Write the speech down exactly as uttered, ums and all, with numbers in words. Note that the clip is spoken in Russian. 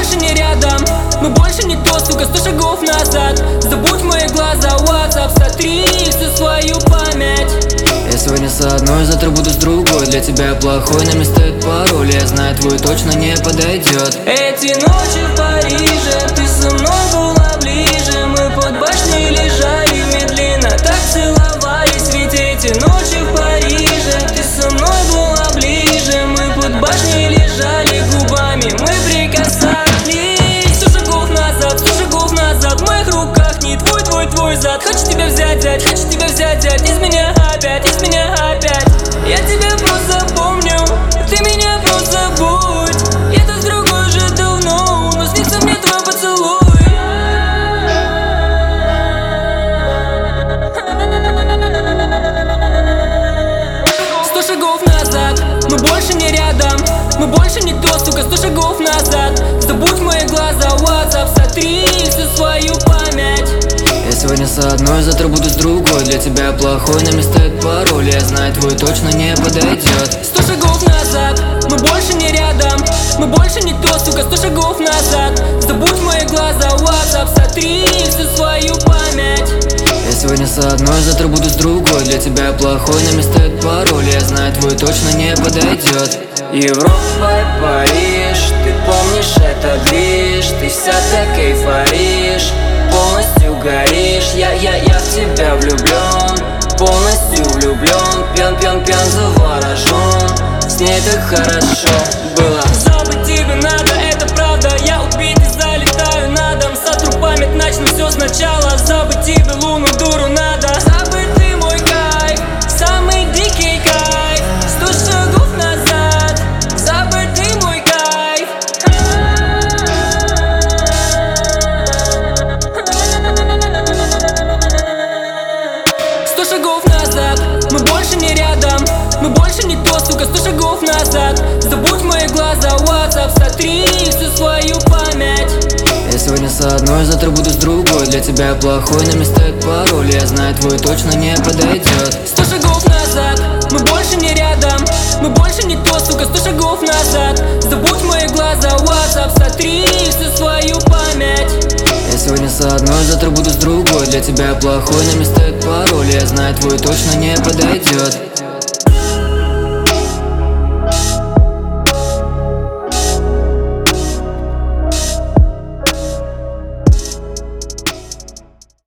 больше не рядом, мы больше никто, сука, сто шагов назад. Забудь мои глаза, WhatsApp, сотри всю свою память. Я сегодня с одной, завтра буду с другой. Для тебя я плохой, на место этот пароль. Я знаю, твой точно не подойдет. Эти ночи в Париже, ты со мной была ближе. Мы под башней лежали, медленно так целовались. Ведь эти ночи в Париже, ты со мной была ближе. Мы под башней лежали, губами мы прикасались. Сто шагов назад, сто шагов назад. В моих руках не твой, твой, твой зад. Хочу тебя взять, взять, хочу тебя взять, взять. Из меня опять, из меня опять. Я тебя просто помню, ты меня просто забудь. Я тут с другой же давно, но снится мне твой поцелуй. Сто шагов назад, мы больше не рядом, мы больше никто, сука, сто шагов назад. Забудь мои глаза, WhatsApp, сотри всю свою память. Я сегодня с одной, завтра буду с другой. Для тебя я плохой, на место этот пароль. Я знаю, твой точно не подойдет. Сто шагов назад, мы больше не рядом, мы больше никто, сука, сто шагов назад. Забудь мои глаза, WhatsApp, сотри всю свою память. Я сегодня с одной, завтра буду с другой. Для тебя я плохой, на место этот пароль. Я знаю, твой точно не подойдет. Европа и Париж, ты помнишь это движ. Ты вся так эйфоришь, полностью горишь. Я, я, я в тебя влюблен, полностью влюблен. Пьян, пьян, пьян, заворожен. С ней так хорошо было. Забыть тебе надо, это правда. Я убить и залетаю на дом. Сотру память, начну все сначала. Забыть тебе луну, дуру надо. Забыть ты мой кайф, самый дикий кайф. Сто шагов назад, забыть ты мой кайф. Сто шагов назад, мы больше не рядом, мы больше никто, сука, сто шагов назад. Забудь мои глаза, WhatsApp, сотри всю свою память. Я сегодня с одной, завтра буду с другой. Для тебя я плохой, на место этот пароль. Я знаю, твой точно не подойдет. Сто шагов назад, мы больше не рядом, мы больше никто, сука, сто шагов назад. Забудь мои глаза, WhatsApp, сотри всю свою память. Я сегодня с одной, завтра буду с другой. Для тебя я плохой, на место этот пароль. Я знаю, твой точно не подойдет.